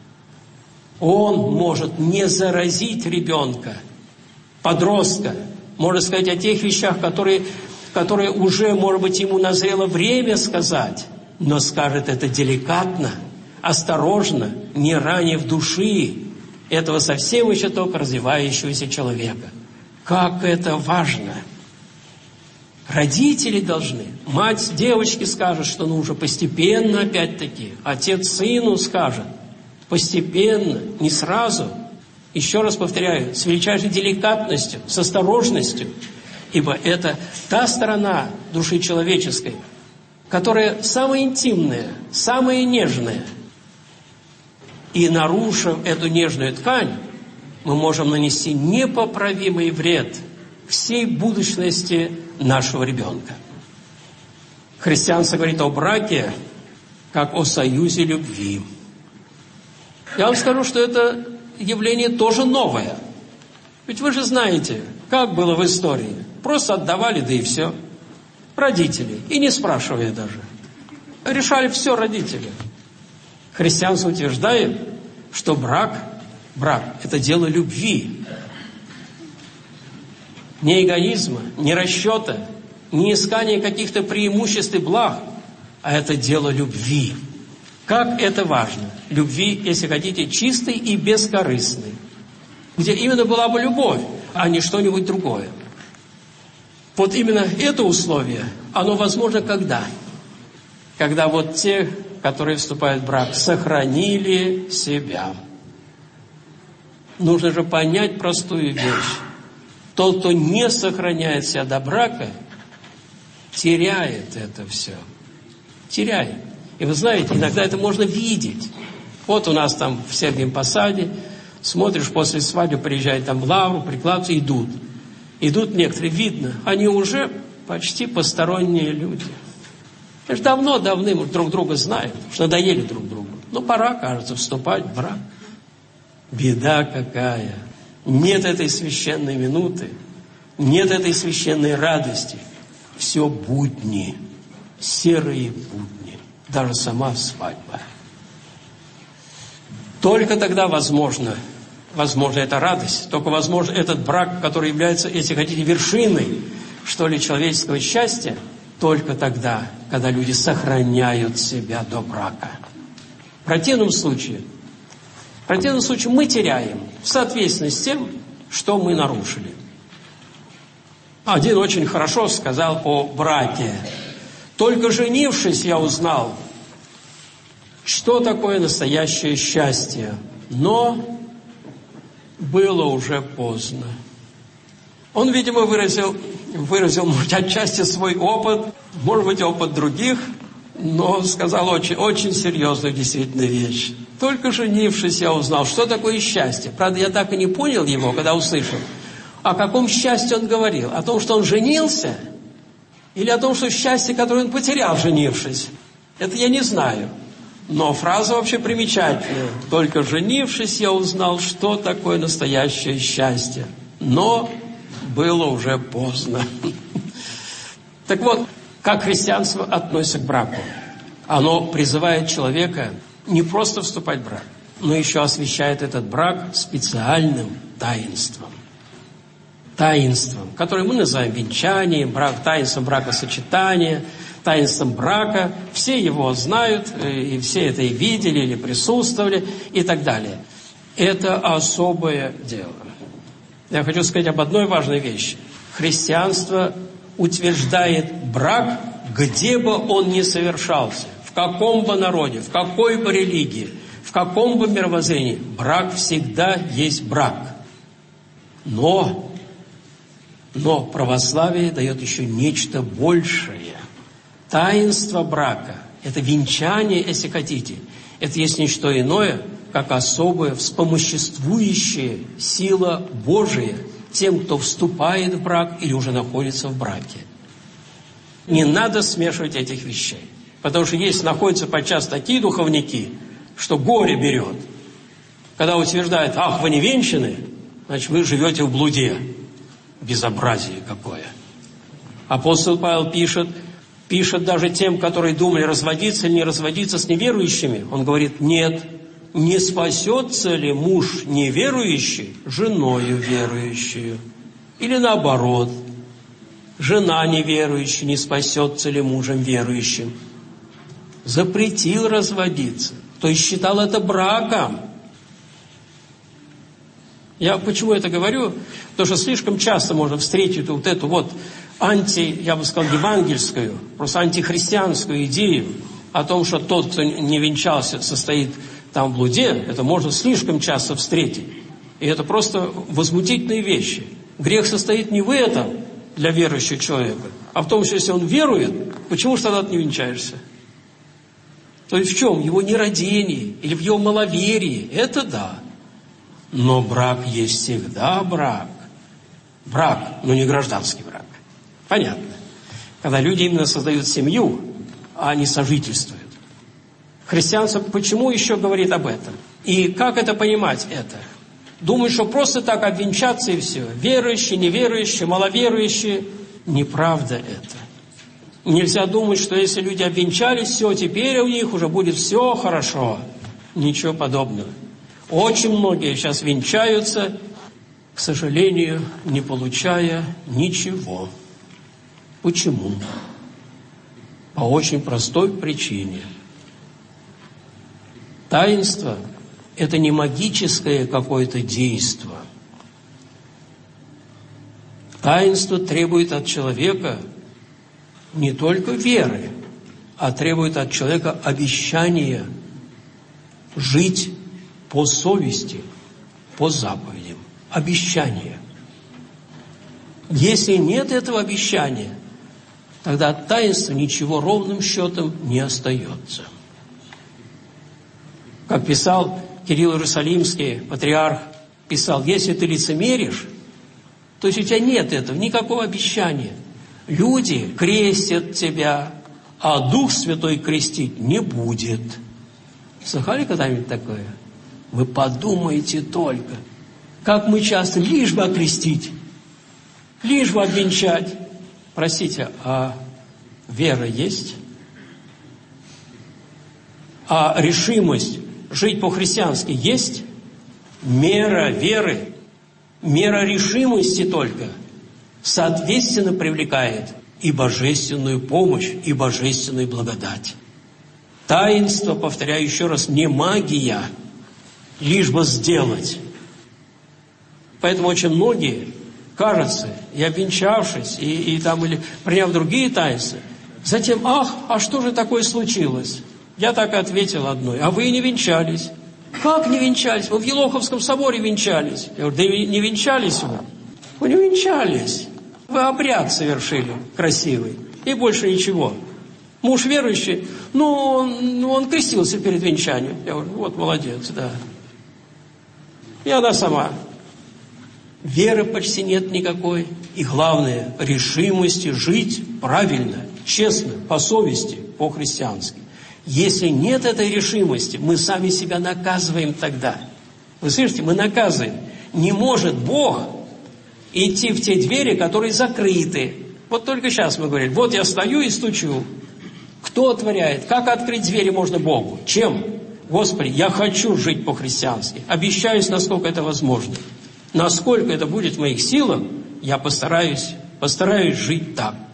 Он может не заразить ребенка, подростка, можно сказать о тех вещах, которые уже, может быть, ему назрело время сказать, но скажет это деликатно, осторожно, не ранив души этого совсем еще только развивающегося человека. Как это важно! Родители должны, мать девочке скажет, что нужно постепенно, опять-таки, отец сыну скажет, постепенно, не сразу. Еще раз повторяю, с величайшей деликатностью, с осторожностью, ибо это та сторона души человеческой, которая самая интимная, самая нежная. И нарушив эту нежную ткань, мы можем нанести непоправимый вред всей будущности нашего ребенка. Христианство говорит о браке как о союзе любви. Я вам скажу, что это явление тоже новое. Ведь вы же знаете, как было в истории. Просто отдавали, да и все. Родители, и не спрашивая даже. Решали все родители. Христианство утверждает, что брак – это дело любви. Не эгоизма, не расчета, не искания каких-то преимуществ и благ, а это дело любви. Как это важно! Любви, если хотите, чистой и бескорыстной. Где именно была бы любовь, а не что-нибудь другое. Вот именно это условие, оно возможно когда? Когда вот те, которые вступают в брак, сохранили себя. Нужно же понять простую вещь. Тот, кто не сохраняет себя до брака, теряет это все. Теряет. И вы знаете, иногда это можно видеть. Вот у нас там в Сергиевом Посаде, смотришь, после свадьбы приезжают там в Лавру, прикладываются, идут. Идут некоторые, видно, они уже почти посторонние люди. Они же давным друг друга знают, что надоели друг другу. Ну, пора, кажется, вступать в брак. Беда какая! Нет этой священной минуты, нет этой священной радости. Все будни, серые будни, даже сама свадьба. Только тогда возможно эта радость, только возможно этот брак, который является, если хотите, вершиной, что ли, человеческого счастья, только тогда, когда люди сохраняют себя до брака. В противном случае мы теряем в соответствии с тем, что мы нарушили. Один очень хорошо сказал о браке. Только женившись, я узнал, что такое настоящее счастье. Но было уже поздно. Он, видимо, выразил, может, отчасти свой опыт, может быть, опыт других, но сказал очень, очень серьезную действительно вещь. Только женившись, я узнал, что такое счастье. Правда, я так и не понял его, когда услышал. О каком счастье он говорил? О том, что он женился? Или о том, что счастье, которое он потерял, женившись? Это я не знаю. Но фраза вообще примечательная. Только женившись, я узнал, что такое настоящее счастье. Но было уже поздно. Так вот, как христианство относится к браку? Оно призывает человека не просто вступать в брак, но еще освящает этот брак специальным таинством. Таинством, которое мы называем венчанием, таинством бракосочетания, таинством брака, все его знают, и все это и видели, или присутствовали, и так далее. Это особое дело. Я хочу сказать об одной важной вещи. Христианство утверждает брак, где бы он ни совершался, в каком бы народе, в какой бы религии, в каком бы мировоззрении. Брак всегда есть брак. Но православие дает еще нечто большее. Таинство брака, это венчание, если хотите, это есть не что иное, как особая вспомоществующая сила Божия тем, кто вступает в брак или уже находится в браке. Не надо смешивать этих вещей. Потому что есть, находятся подчас такие духовники, что горе берет. Когда утверждают: ах, вы не венчаны, значит, вы живете в блуде. Безобразие какое. Апостол Павел пишет даже тем, которые думали, разводиться или не разводиться с неверующими. Он говорит: нет, не спасется ли муж неверующий женою верующую? Или наоборот, жена неверующая не спасется ли мужем верующим? Запретил разводиться, то есть считал это браком. Я почему это говорю? Потому что слишком часто можно встретить вот эту вот я бы сказал, евангельскую, просто антихристианскую идею о том, что тот, кто не венчался, состоит там в блуде. Это можно слишком часто встретить. И это просто возмутительные вещи. Грех состоит не в этом для верующего человека, а в том, что если он верует, почему же тогда ты не венчаешься? То есть в чем? В его нерадении или в его маловерии. Это да. Но брак есть всегда брак. Брак, но не гражданский брак. Понятно. Когда люди именно создают семью, а не сожительствуют. Христианство почему еще говорит об этом? И как это понимать это? Думают, что просто так обвенчаться и все. Верующие, неверующие, маловерующие. Неправда это. Нельзя думать, что если люди обвенчались, все, теперь у них уже будет все хорошо. Ничего подобного. Очень многие сейчас венчаются, к сожалению, не получая ничего. Почему? По очень простой причине. Таинство – это не магическое какое-то действо. Таинство требует от человека не только веры, а требует от человека обещания жить по совести, по заповедям. Обещание. Если нет этого обещания, тогда от таинства ничего ровным счетом не остается. Как писал Кирилл Иерусалимский, патриарх, писал: если ты лицемеришь, то есть у тебя нет этого, никакого обещания. Люди крестят тебя, а Дух Святой крестить не будет. Слыхали когда-нибудь такое? Вы подумайте только, как мы часто лишь бы окрестить, лишь бы обвенчать. Простите, а вера есть? А решимость жить по-христиански есть? Мера веры, мера решимости только соответственно привлекает и божественную помощь, и божественную благодать. Таинство, повторяю еще раз, не магия, лишь бы сделать. Поэтому очень многие, кажется, и обвенчавшись, и там, или приняв другие таинства, затем: ах, а что же такое случилось? Я так и ответил одной: а вы не венчались. Как не венчались? Вы в Елоховском соборе венчались. Я говорю: да не венчались вы. Вы не венчались. Вы обряд совершили красивый. И больше ничего. Муж верующий, он крестился перед венчанием. Я говорю: вот молодец, да. И она сама. Веры почти нет никакой. И главное, решимости жить правильно, честно, по совести, по-христиански. Если нет этой решимости, мы сами себя наказываем тогда. Вы слышите, мы наказываем. Не может Бог идти в те двери, которые закрыты. Вот только сейчас мы говорили: вот я стою и стучу. Кто отворяет? Как открыть двери можно Богу? Чем? Господи, я хочу жить по-христиански. Обещаюсь, насколько это возможно. Насколько это будет в моих силах, я постараюсь жить так.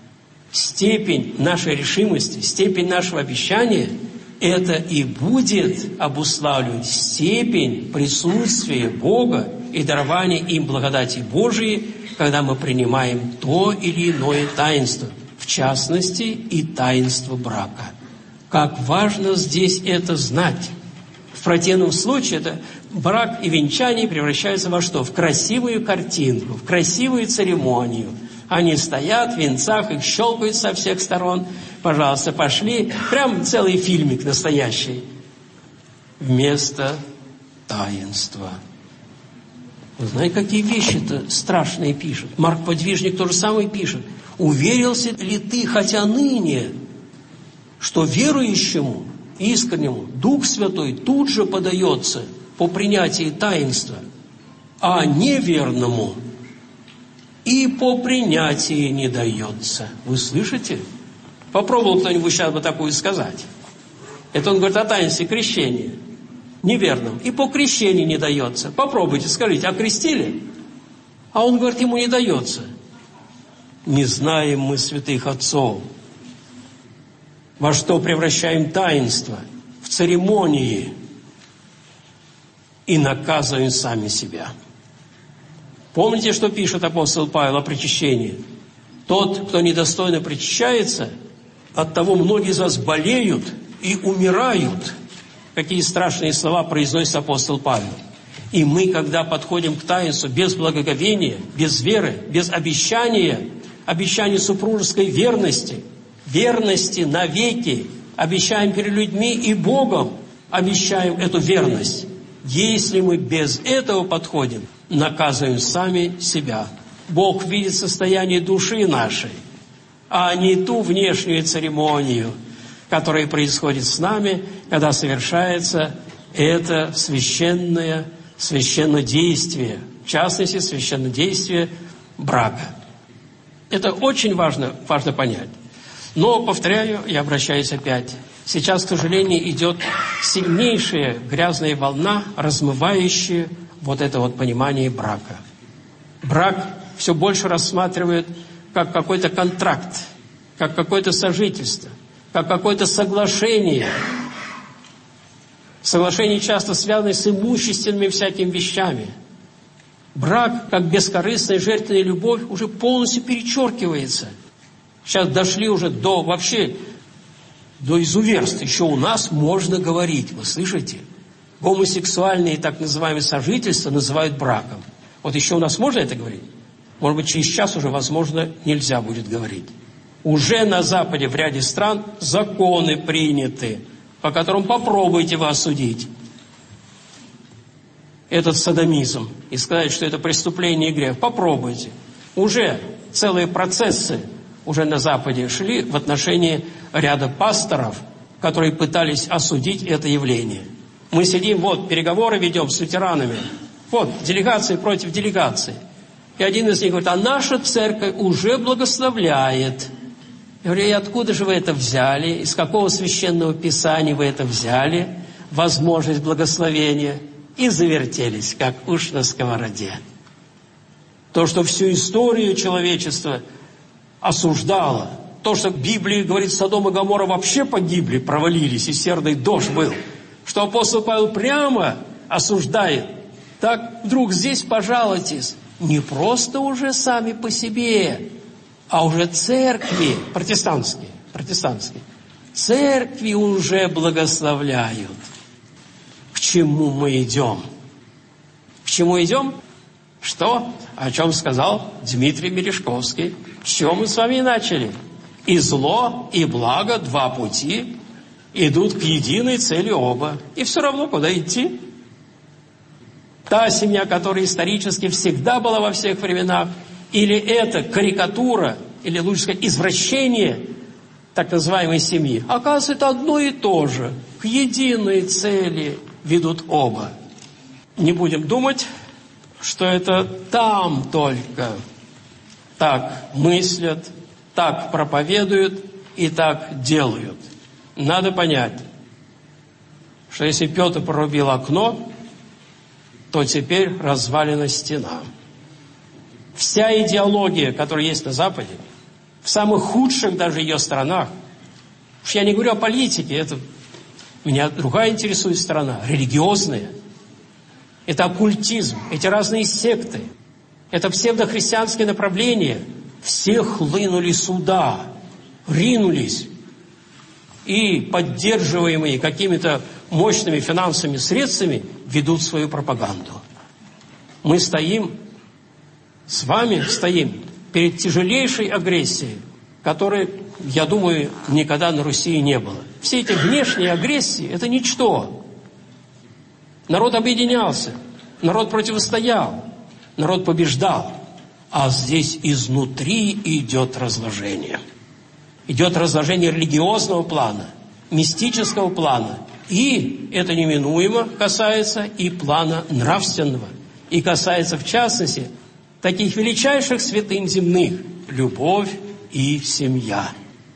степень нашей решимости, степень нашего обещания, это и будет обуславливать степень присутствия Бога и дарования им благодати Божией, когда мы принимаем то или иное таинство, в частности и таинство брака. Как важно здесь это знать. В противном случае это брак и венчание превращаются во что? В красивую картинку, в красивую церемонию. Они стоят в венцах, их щелкают со всех сторон. Пожалуйста, пошли. Прям целый фильмик настоящий. Вместо таинства. Вы знаете, какие вещи-то страшные пишет? Марк Подвижник то же самое пишет. «Уверился ли ты, хотя ныне, что верующему, искреннему, Дух Святой тут же подается по принятии таинства, а неверному и по принятии не дается». Вы слышите? Попробовал кто-нибудь сейчас бы такую сказать. Это он говорит о таинстве крещения. Неверным. И по крещению не дается. Попробуйте, скажите, окрестили? А он говорит, ему не дается. Не знаем мы святых отцов, во что превращаем таинство, в церемонии, и наказываем сами себя. Помните, что пишет апостол Павел о причащении? Тот, кто недостойно причащается, от того многие из вас болеют и умирают. Какие страшные слова произносит апостол Павел. И мы, когда подходим к таинству без благоговения, без веры, без обещания супружеской верности, верности навеки, обещаем перед людьми и Богом, обещаем эту верность. Если мы без этого подходим, наказываем сами себя. Бог видит состояние души нашей, а не ту внешнюю церемонию, которая происходит с нами, когда совершается это священное действие, в частности, священное действие брака. Это очень важно понять. Но, повторяю, я обращаюсь опять, сейчас, к сожалению, идет сильнейшая грязная волна, размывающая вот это вот понимание брака. Брак все больше рассматривают как какой-то контракт, как какое-то сожительство, как какое-то соглашение. Соглашение часто связано с имущественными всякими вещами. Брак, как бескорыстная жертвенная любовь, уже полностью перечеркивается. Сейчас дошли уже до изуверств. Еще у нас можно говорить, вы слышите? Гомосексуальные так называемые сожительства называют браком. Вот еще у нас можно это говорить? Может быть, через час уже, возможно, нельзя будет говорить. Уже на Западе в ряде стран законы приняты, по которым попробуйте вы осудить этот содомизм и сказать, что это преступление и грех. Попробуйте. Уже целые процессы уже на Западе шли в отношении ряда пасторов, которые пытались осудить это явление. Мы сидим, переговоры ведем с лютеранами. Делегации против делегации. И один из них говорит, а наша церковь уже благословляет. Я говорю, и откуда же вы это взяли? Из какого священного писания вы это взяли? Возможность благословения. И завертелись, как уж на сковороде. То, что всю историю человечества осуждало, то, что в Библии говорит, Содом и Гоморра вообще погибли, провалились, и серный дождь был, что апостол Павел прямо осуждает. Так вдруг здесь пожалуйтесь, не просто уже сами по себе, а уже церкви протестантские, церкви уже благословляют. К чему мы идем? К чему идем? Что? О чем сказал Дмитрий Мережковский? С чего мы с вами и начали? И зло, и благо, два пути, идут к единой цели оба. И все равно, куда идти? Та семья, которая исторически всегда была во всех временах, или это карикатура, или лучше сказать, извращение так называемой семьи, оказывается, это одно и то же. К единой цели ведут оба. Не будем думать, что это там только так мыслят, так проповедуют и так делают. Надо понять, что если Петр прорубил окно, то теперь развалена стена. Вся идеология, которая есть на Западе, в самых худших даже ее странах. Уж я не говорю о политике, меня другая интересует сторона, религиозная. Это оккультизм, эти разные секты, это псевдохристианское направление. Все хлынули сюда, ринулись. И, поддерживаемые какими-то мощными финансовыми средствами, ведут свою пропаганду. Мы стоим, с вами стоим перед тяжелейшей агрессией, которой, я думаю, никогда на Руси не было. Все эти внешние агрессии – это ничто. Народ объединялся, народ противостоял, народ побеждал. А здесь изнутри идет разложение. Идет разложение религиозного плана, мистического плана. И это неминуемо касается и плана нравственного. И касается, в частности, таких величайших святынь земных – любовь и семья.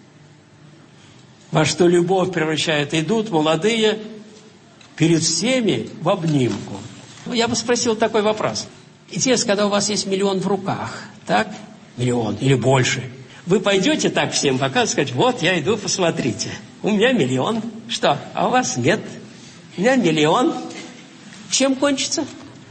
Во что любовь превращает, идут молодые перед всеми в обнимку. Я бы спросил такой вопрос. Интересно, когда у вас есть 1 000 000 в руках, так? 1 000 000 или больше. Вы пойдете так всем показывать, сказать, вот я иду, посмотрите. У меня 1 000 000. Что? А у вас нет. У меня 1 000 000. Чем кончится?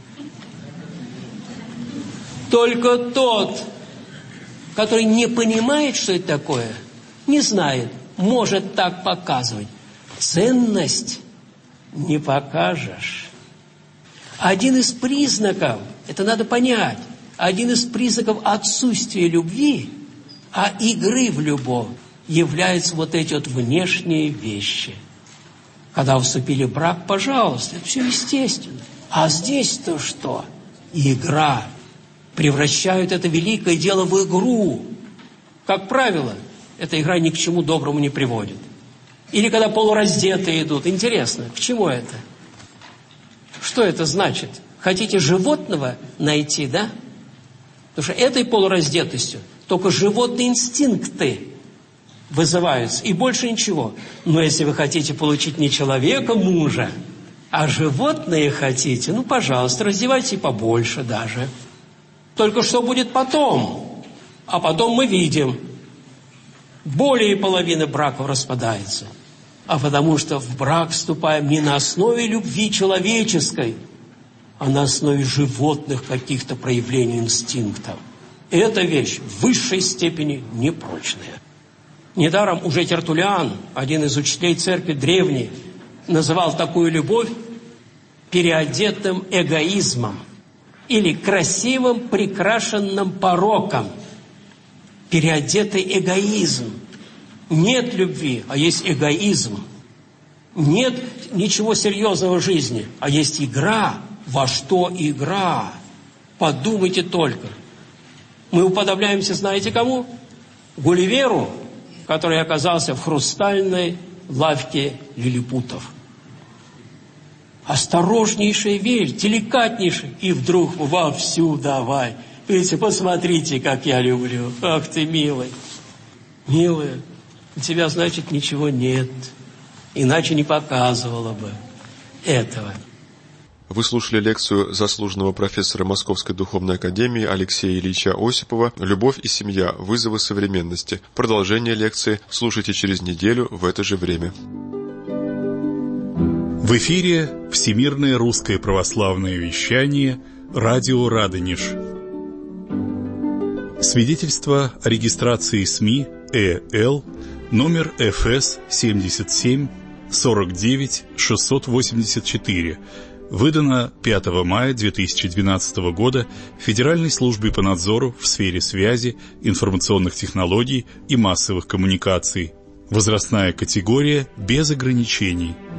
Только тот, который не понимает, что это такое, не знает, может так показывать. Ценность не покажешь. Один из признаков, это надо понять, один из признаков отсутствия любви, а игры в любовь, являются вот эти вот внешние вещи. Когда вступили в брак, пожалуйста, это все естественно. А здесь-то что? Игра. Превращают это великое дело в игру. Как правило, эта игра ни к чему доброму не приводит. Или когда полураздетые идут. Интересно, к чему это? Что это значит? Хотите животного найти, да? Потому что этой полураздетостью только животные инстинкты вызываются, и больше ничего. Но если вы хотите получить не человека, мужа, а животное хотите, пожалуйста, раздевайте побольше даже. Только что будет потом? А потом мы видим, более половины браков распадается. А потому что в брак вступаем не на основе любви человеческой, а на основе животных каких-то проявлений инстинктов. Эта вещь в высшей степени непрочная. Недаром уже Тертуллиан, один из учителей церкви древней, называл такую любовь переодетым эгоизмом или красивым прикрашенным пороком. Переодетый эгоизм. Нет любви, а есть эгоизм. Нет ничего серьезного в жизни, а есть игра. Во что игра? Подумайте только. Мы уподобляемся, знаете кому? Гулливеру, который оказался в хрустальной лавке лилипутов. Осторожнейшая вещь, деликатнейшая. И вдруг вовсю давай. Видите, посмотрите, как я люблю. Ах ты, милый. Милая, у тебя, значит, ничего нет. Иначе не показывала бы этого. Вы слушали лекцию заслуженного профессора Московской духовной академии Алексея Ильича Осипова «Любовь и семья. Вызовы современности». Продолжение лекции слушайте через неделю в это же время. В эфире Всемирное русское православное вещание «Радио Радонеж». Свидетельство о регистрации СМИ ЭЛ номер ФС 77 49 684, выдано 5 мая 2012 года Федеральной службой по надзору в сфере связи, информационных технологий и массовых коммуникаций. Возрастная категория без ограничений.